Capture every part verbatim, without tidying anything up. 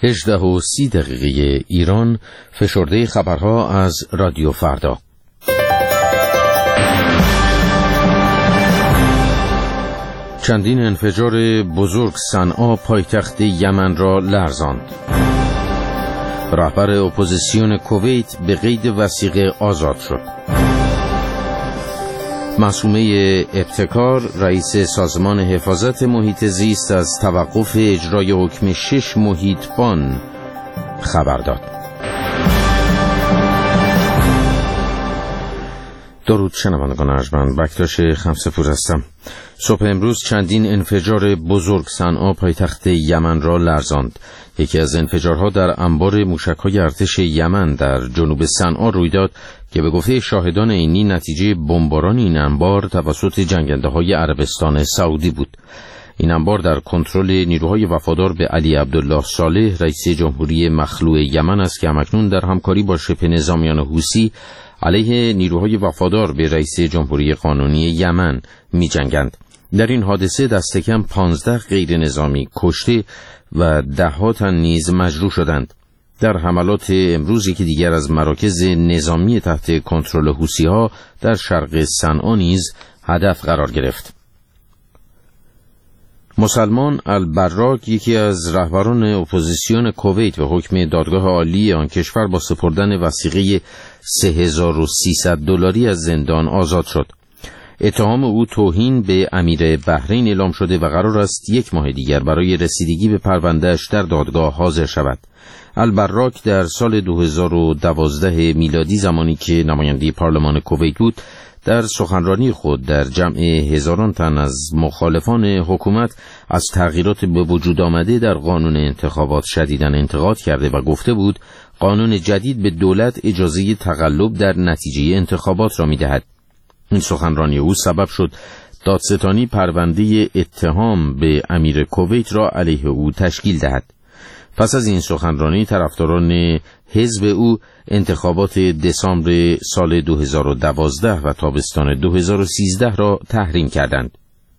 هجده و سی دقیقه ایران، فشرده خبرها از رادیو فردا. چندین انفجار بزرگ صنعا پایتخت یمن را لرزاند. رهبر اپوزیسیون کویت به قید وثیقه آزاد شد. معصومه ابتکار، رئیس سازمان حفاظت محیط زیست، از توقف اجرای حکم شش محیطبان خبر داد. درود شنوندگان ارجمند، بکتاش خمسه‌پور هستم. صبح امروز چندین انفجار بزرگ صنعا پایتخت یمن را لرزاند. یکی از انفجارها در انبار موشک‌های ارتش یمن در جنوب صنعا روی داد که به گفته شاهدان عینی نتیجه بمباران این انبار توسط جنگنده‌های عربستان سعودی بود. این انبار در کنترل نیروهای وفادار به علی عبدالله صالح، رئیس جمهوری مخلوع یمن است که همکنون در همکاری با شبه نظامیان حوثی علیه نیروهای وفادار به رئیس جمهوری قانونی یمن می جنگند. در این حادثه دست کم پانزده غیر نظامی کشته و ده ها تن نیز مجروح شدند. در حملات امروز یکی دیگر از مراکز نظامی تحت کنترل حوثی‌ها در شرق صنعا نیز هدف قرار گرفت. مسلمان البراک، یکی از رهبران اپوزیسیون کویت، به حکم دادگاه عالی آن کشور با سپردن وثیقه سه هزار و سیصد دلاری از زندان آزاد شد. اتهام او توهین به امیر بحرین اعلام شده و قرار است یک ماه دیگر برای رسیدگی به پروندهش در دادگاه حاضر شود. البراک در سال دو هزار و دوازده میلادی، زمانی که نماینده پارلمان کویت بود، در سخنرانی خود در جمع هزاران تن از مخالفان حکومت از تغییرات به وجود آمده در قانون انتخابات شدیداً انتقاد کرده و گفته بود قانون جدید به دولت اجازه تقلب در نتیجه انتخابات را می‌دهد. این سخنرانی او سبب شد دادستانی پرونده اتهام به امیر کویت را علیه او تشکیل دهد. پس از این سخنرانی طرفداران حزب او انتخابات دسامبر سال دو هزار و دوازده و تابستان دو هزار و سیزده را تحریم کردند.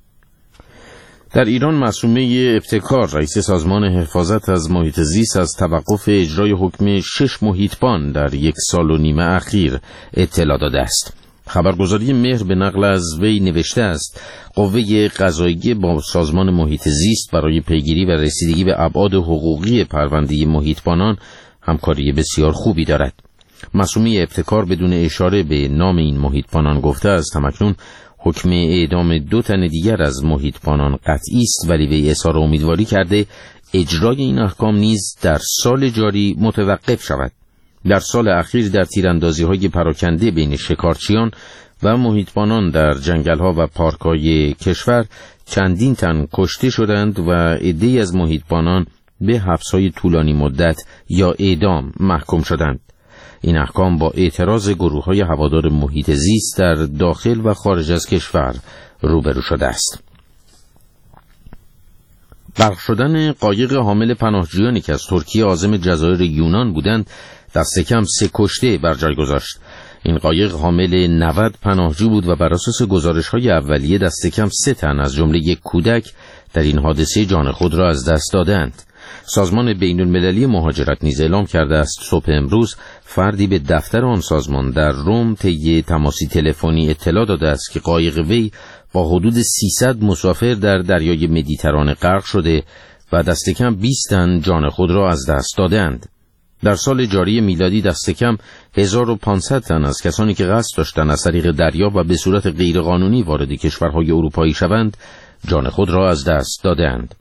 در ایران معصومه ابتکار، رئیس سازمان حفاظت از محیط زیست، از توقف اجرای حکم شش محیطبان در یک سال و نیمه اخیر اطلاع داده است. خبرگزاری مهر به نقل از وی نوشته است قوه قضاییه با سازمان محیط زیست برای پیگیری و رسیدگی به ابعاد حقوقی پرونده محیطبانان همکاری بسیار خوبی دارد. معصومه ابتکار بدون اشاره به نام این محیطبانان گفته است همکنون حکم اعدام دو تن دیگر از محیطبانان قطعی است، ولی وی اظهار امیدواری کرده اجرای این احکام نیز در سال جاری متوقف شود. در سال اخیر در تیراندازی‌های پراکنده بین شکارچیان و محیطبانان در جنگل‌ها و پارک‌های کشور چندین تن کشته شدند و عده‌ای از محیطبانان به حبس‌های طولانی مدت یا اعدام محکوم شدند. این احکام با اعتراض گروه‌های هوادار محیط زیست در داخل و خارج از کشور روبرو شده است. غرق شدن قایق حامل پناهجویانی که از ترکیه عازم جزایر یونان بودند دست کم سه کشته بر جای گذاشت. این قایق حامل نود پناهجو بود و بر اساس گزارش‌های اولیه دست کم سه تن از جمله یک کودک در این حادثه جان خود را از دست دادند. سازمان بین‌المللی مهاجرت نیز اعلام کرده است صبح امروز فردی به دفتر آن سازمان در روم طی تماسی تلفنی اطلاع داده است که قایق وی با حدود سیصد مسافر در دریای مدیترانه غرق شده و دست کم بیست تن جان خود را از دست دادند. در سال جاری میلادی دست کم هزار و پانصد تن از کسانی که قصد داشتند از طریق دریا و به صورت غیرقانونی وارد کشورهای اروپایی شوند جان خود را از دست دادند.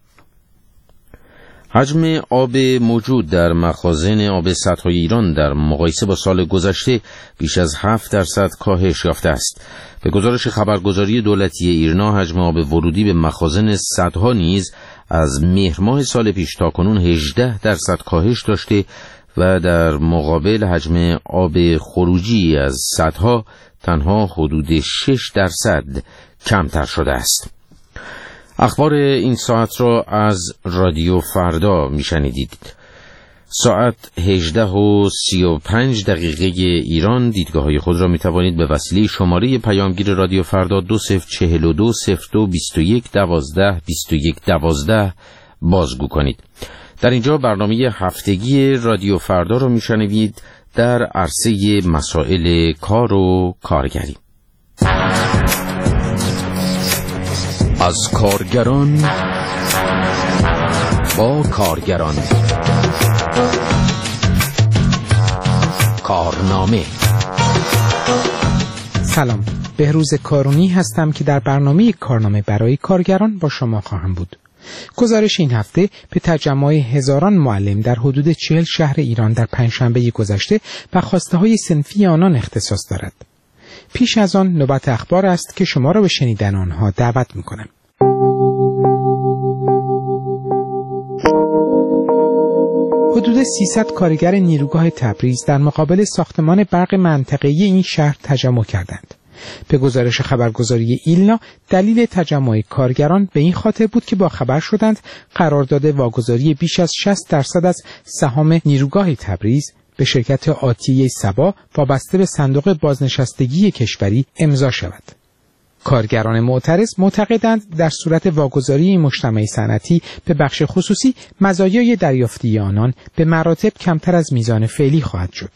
حجم آب موجود در مخازن آب سدهای ایران در مقایسه با سال گذشته بیش از هفت درصد کاهش یافته است. به گزارش خبرگزاری دولتی ایرنا، حجم آب ورودی به مخازن سدها نیز از مهر ماه سال پیش تا کنون هجده درصد کاهش داشته و در مقابل حجم آب خروجی از سدها تنها حدود شش درصد کمتر شده است. اخبار این ساعت را از رادیو فردا میشنیدید. ساعت هجده و سی و پنج دقیقه ایران. دیدگاه های خود را می توانید به وسیله شماره پیامگیر رادیو فردا دو صفر چهل و دو صفر دو بیست و یک دوازده بیست و یک دوازده بازگو کنید. در اینجا برنامه هفتگی رادیو فردا رو میشنوید در عرصه مسائل کار و کارگری. از کارگران با کارگران، کارنامه. سلام، بهروز کارونی هستم که در برنامه کارنامه برای کارگران با شما خواهم بود. گزارش این هفته به تجمع هزاران معلم در حدود چهل شهر ایران در پنجشنبه گذشته و خواسته های صنفی آنان اختصاص دارد. پیش از آن نوبت اخبار است که شما را به شنیدن آنها دعوت می‌کنم. حدود سیصد کارگر نیروگاه تبریز در مقابل ساختمان برق منطقه‌ای این شهر تجمع کردند. به گزارش خبرگزاری ایلنا، دلیل تجمع کارگران به این خاطر بود که با خبر شدند قرارداد واگذاری بیش از شصت درصد از سهام نیروگاه تبریز به شرکت آتیه سبا وابسته به صندوق بازنشستگی کشوری امضا شود. کارگران معترض معتقدند در صورت واگذاری مجتمع صنعتی به بخش خصوصی مزایای دریافتی آنان به مراتب کمتر از میزان فعلی خواهد شد.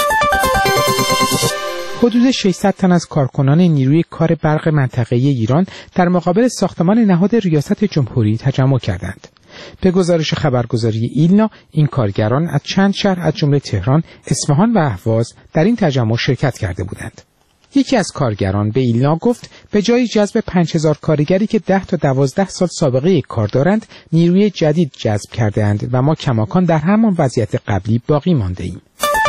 حدود ششصد تن از کارکنان نیروی کار برق منطقه‌ای ایران در مقابل ساختمان نهاد ریاست جمهوری تجمع کردند. به گزارش خبرگزاری ایلنا، این کارگران از چند شهر از جمله تهران، اصفهان و اهواز در این تجمع شرکت کرده بودند. یکی از کارگران به ایلنا گفت به جای جذب پنج هزار کارگری که ده تا دوازده سال سابقه کار دارند، نیروی جدید جذب کرده‌اند و ما کماکان در همان وضعیت قبلی باقی مانده ایم.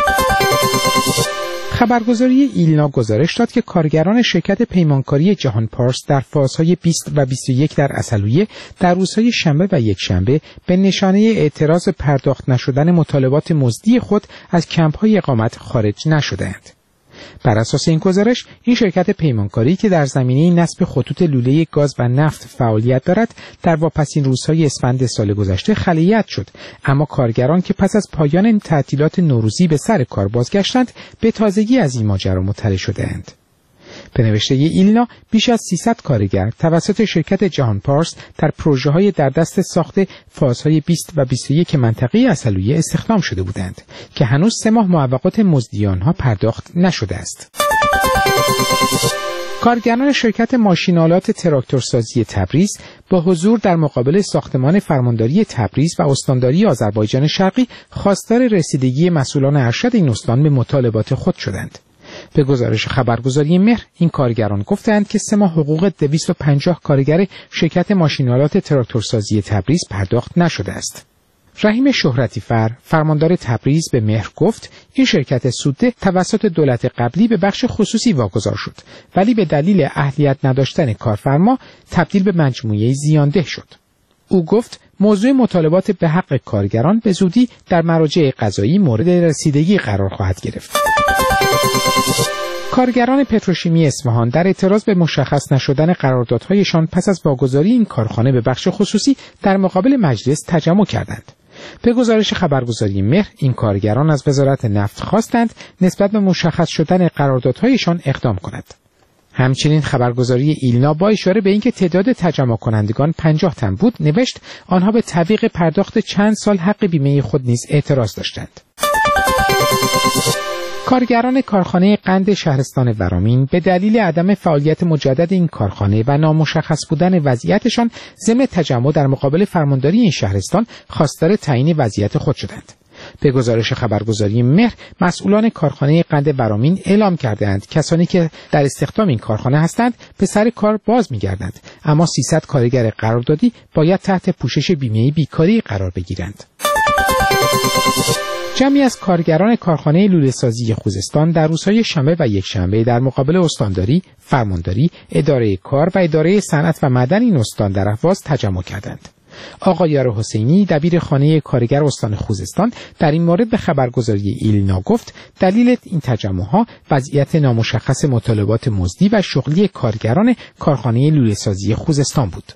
خبرگزاری ایلنا گزارش داد که کارگران شرکت پیمانکاری جهان پارس در فازهای بیست و بیست و یک در عسلویه در روزهای شنبه و یکشنبه به نشانه اعتراض پرداخت نشدن مطالبات مزدی خود از کمپ‌های اقامت خارج نشدند. بر اساس این گزارش، این شرکت پیمانکاری که در زمینه نصب خطوط لوله گاز و نفت فعالیت دارد، در واپسین روزهای اسفند سال گذشته خلیعت شد، اما کارگران که پس از پایان تعطیلات نوروزی به سر کار بازگشتند، به تازگی از این ماجرا مطلع شدند. به نوشته ایلنا، بیش از سیصد کارگر توسط شرکت جهان پارس در پروژه‌های در دست ساخت فازهای بیست و بیست و یک منطقه عسلویه استخدام شده بودند که هنوز سه ماه معوقات مزدی آنها پرداخت نشده است. کارگران شرکت ماشین‌آلات تراکتورسازی تبریز با حضور در مقابل ساختمان فرمانداری تبریز و استانداری آذربایجان شرقی خواستار رسیدگی مسئولان ارشد این استان به مطالبات خود شدند. به گزارش خبرگزاری مهر، این کارگران گفتند که سه ماه حقوق دویست و پنجاه کارگر شرکت ماشین‌آلات تراکتورسازی تبریز پرداخت نشده است. رحیم شهرتیفر، فرماندار تبریز، به مهر گفت این شرکت سودده توسط دولت قبلی به بخش خصوصی واگذار شد، ولی به دلیل اهلیت نداشتن کارفرما تبدیل به مجموعه زیانده شد. او گفت موضوع مطالبات به حق کارگران به زودی در مراجع قضایی مورد رسیدگی قرار خواهد گرفت. کارگران پتروشیمی اصفهان در اعتراض به مشخص نشدن قراردادهایشان پس از واگذاری این کارخانه به بخش خصوصی در مقابل مجلس تجمع کردند. به گزارش خبرگزاری مهر، این کارگران از وزارت نفت خواستند نسبت به مشخص شدن قراردادهایشان اقدام کند. همچنین خبرگزاری ایلنا با اشاره به اینکه تعداد تجمع کنندگان پنجاه تن بود، نوشت آنها به تعویق پرداخت چند سال حق بیمه خود نیز اعتراض داشتند. کارگران کارخانه قند شهرستان ورامین به دلیل عدم فعالیت مجدد این کارخانه و نامشخص بودن وضعیتشان ضمن تجمع در مقابل فرمانداری این شهرستان خواستار تعیین وضعیت خود شدند. به گزارش خبرگزاری مهر، مسئولان کارخانه قند ورامین اعلام کردند کسانی که در استخدام این کارخانه هستند به سر کار باز می‌گردند، اما سیصد کارگر قراردادی باید تحت پوشش بیمه بیکاری قرار بگیرند. جمعی از کارگران کارخانه لوله‌سازی خوزستان در روزهای شنبه و یکشنبه در مقابل استانداری، فرمانداری، اداره کار و اداره صنعت و معدن این استان در اهواز تجمع کردند. آقای یار حسینی، دبیر خانه کارگر استان خوزستان، در این مورد به خبرگزاری ایلنا گفت دلیل این تجمع‌ها وضعیت نامشخص مطالبات مزدی و شغلی کارگران کارخانه لوله‌سازی خوزستان بود.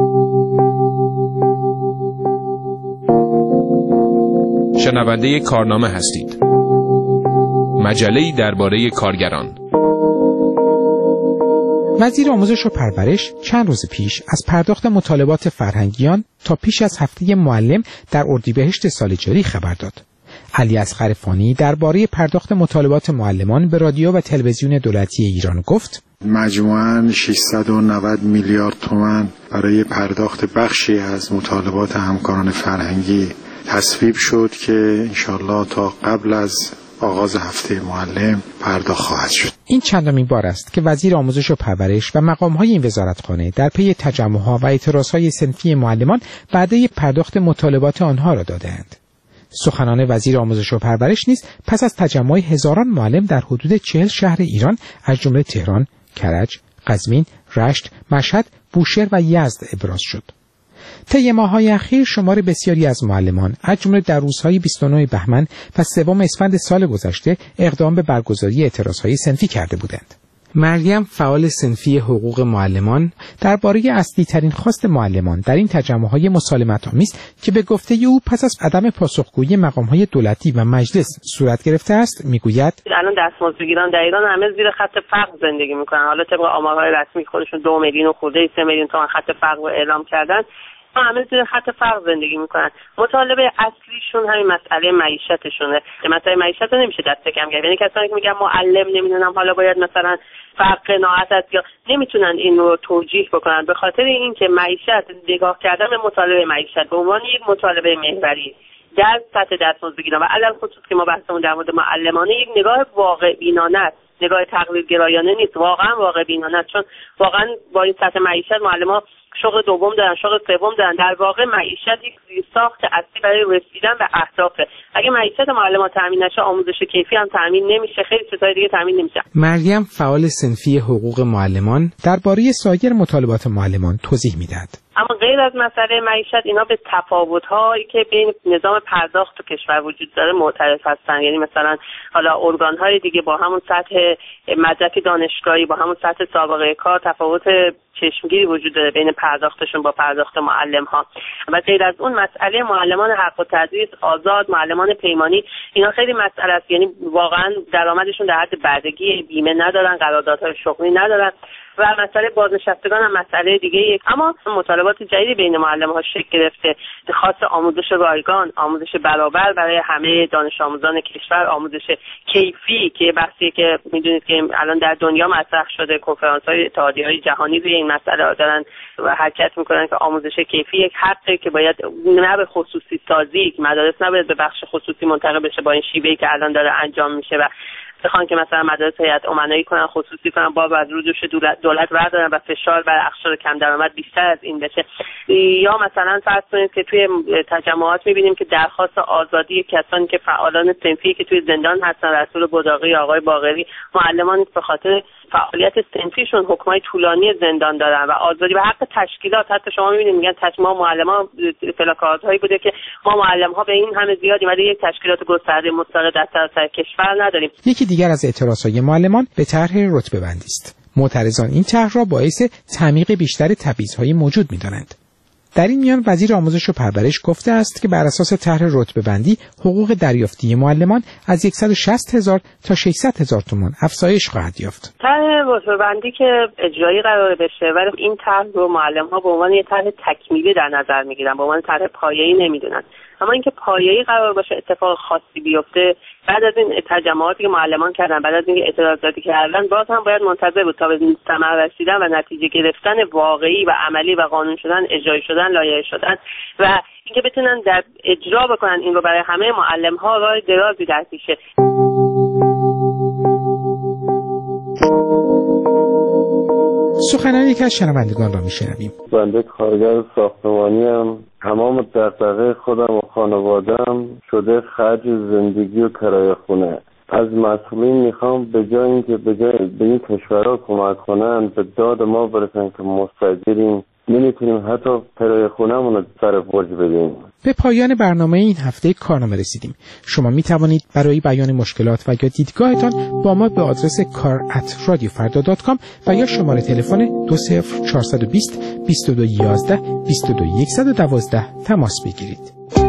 شنونده کارنامه هستید. مجله‌ای درباره کارگران. وزیر آموزش و پرورش چند روز پیش از پرداخت مطالبات فرهنگیان تا پیش از هفته معلم در اردیبهشت سال جاری خبر داد. علی اصغر فانی درباره پرداخت مطالبات معلمان به رادیو و تلویزیون دولتی ایران گفت: مجموعاً ششصد و نود میلیارد تومان برای پرداخت بخشی از مطالبات همکاران فرهنگی تصویب شد که انشالله تا قبل از آغاز هفته معلم پرداخت خواهد شد. این چندمین بار است که وزیر آموزش و پرورش و مقام‌های این وزارتخانه در پی تجمع‌ها و اعتراض‌های صنفی معلمان وعده پرداخت مطالبات آنها را داده‌اند. سخنان وزیر آموزش و پرورش نیز پس از تجمع هزاران معلم در حدود چهل شهر ایران از جمله تهران، کرج، قزوین، رشت، مشهد، بوشهر و یزد ابراز شد. طی ماه‌های اخیر شمار بسیاری از معلمان از جمله در روزهای بیست و نه بهمن و سوم اسفند سال گذشته اقدام به برگزاری اعتراضهای صنفی کرده بودند. مریم فعال صنفی حقوق معلمان درباره اصلی ترین خواست معلمان در این تجمع‌های مسالمت‌آمیز که به گفته او پس از عدم پاسخگویی مقام‌های دولتی و مجلس صورت گرفته است میگوید: الان دستمزدگیران در ایران همه زیر خط فقر زندگی میکنن. حالا طبق آمارهای رسمی خودشون دو میلیون و خورده سه میلیون تومان خط فقر رو اعلام کردن. همه زیر خط فقر زندگی میکنن. مطالبه اصلیشون همین مسئله معیشتشونه. مسئله معیشت رو نمیشه دست کم کرد. یعنی کسانی که میگن معلم نمیدونم حالا باید مثلا فقر قناعت است یا نمیتونن این رو توجیه بکنن به خاطر اینکه معیشت نگاه کردن به مطالبه معیشت به عنوان یک مطالبه محوری در سطح دستمزدگیران و علل خصوص که ما بحثمون در مورد معلمانه یک نگاه واقع بینانه است، نگاه تقلید گرایانه نیست، واقعا واقع بینانه است. چون واقعا با این سطح معیشت معلم‌ها شغل دوم دارن، شغل سوم دارن. در واقع معیشت یک زیرساخت اصلی برای رسیدن به اهدافه. اگه معیشت معلمان تامین نشه، آموزش کیفی هم تامین نمیشه، خیلی چیزهای دیگه تامین نمیشه. مریم فعال صنفی حقوق معلمان درباره سایر مطالبات معلمان توضیح میداد. اما غیر از مسئله معیشت اینا به تفاوت‌هایی که بین نظام پرداخت و کشور وجود داره معترض هستن. یعنی مثلا حالا ارگان‌های دیگه با همون سطح مدرک دانشگاهی، با همون سطح سابقه کار تفاوت چشمگیری وجود داره بین پرداختشون با پرداخت معلم‌ها. و غیر از اون مسئله معلمان حق التدریس آزاد، معلمان پیمانی، اینا خیلی مسئله است. یعنی واقعا درآمدشون در حد بردگی، بیمه ندارن، قراردادهای شغلی ندارن و مسئله بازنشستگان هم مسئله دیگه یک. اما مطالبات جدیدی بین معلم‌ها شکل گرفته، خاص آموزش رایگان، آموزش برابر برای همه دانش آموزان کشور، آموزش کیفی که بحثی که میدونید که الان در دنیا مطرح شده، کنفرانس‌های اتحادیه‌های جهانی روی این مسئله دارن و حرکت میکنن که آموزش کیفی یک حقی که باید نه به خصوصی سازی، مدارس نباید به بخش خصوصی منتقل بشه با این شیوهی که الان داره انجام میشه و بخوان که مثلا مدارس هیئت امنایی کنن، خصوصی کنن، باب از رو دوش دولت دولت بردارن و فشار بر اقشار کم درآمد بیشتر از این بشه. یا مثلا فرض کنید که توی تجمعات می‌بینیم که درخواست آزادی کسانی که فعالان صنفی که توی زندان هستن، رسول بداقی، آقای باقری، معلمان به خاطر فعالیت صنفیشون حکمای طولانی زندان دارن و آزادی و حق تشکیلات. حتی شما می‌بینید میگن تجمع معلمان پلاکاردهایی بوده که ما معلم‌ها به این همه زیادیم ولی یک تشکیلات گسترده مستقل در سراسر کشور نداریم. یکی دیگر از اعتراضهای معلمان به طرح رتبه‌بندی است. معترضان این طرح را باعث تعمیق بیشتر تبعیض‌های موجود می‌دانند. در این میان وزیر آموزش و پرورش گفته است که بر اساس طرح رتبه‌بندی حقوق دریافتی معلمان از صد و شصت هزار تا ششصد هزار تومان افزایش خواهد یافت. طرح رتبه‌بندی که اجرایی قرار بشه ولی این طرح رو معلم‌ها به عنوان یک طرح تکمیلی در نظر می‌گیرن، به عنوان طرح پایه‌ای نمی‌دونن. اما اینکه پایه‌ای قرار باشه اتفاق خاصی بیفته بعد از این تجمعاتی که معلمان کردن، بعد از این اعتراضاتی که کردن، باز هم باید منتظر بود تا به ثمر رسیدن و نتیجه گرفتن واقعی و عملی و قانون شدن، اجرایی شدن، لایحه شدن و اینکه بتونن در اجرا بکنن این رو برای همه معلم‌ها راه درازی در پیشه. سخنان یکی از شنوندگان را میشنویم. بنده کارگر ساختمانی ام. تمام دغدغه خودم و خانواده‌ام شده خرج زندگی و کرایه خونه. از مسئولین میخوام به جای اینکه به جای به این کشورها کمک کنن به داد ما برسن که مستاجریم، نمیتونیم حتی کرایه خونه‌مون رو سر برج بدیم. به پایان برنامه این هفته کارنامه رسیدیم. شما می توانید برای بیان مشکلات و یا دیدگاهتان با ما به آدرس کار ات رادیو فردا دات کام و یا شماره تلفن دو صفر چهار دو صفر بیست بیست و دو یازده بیست و دو صفر یک یک دو تماس بگیرید.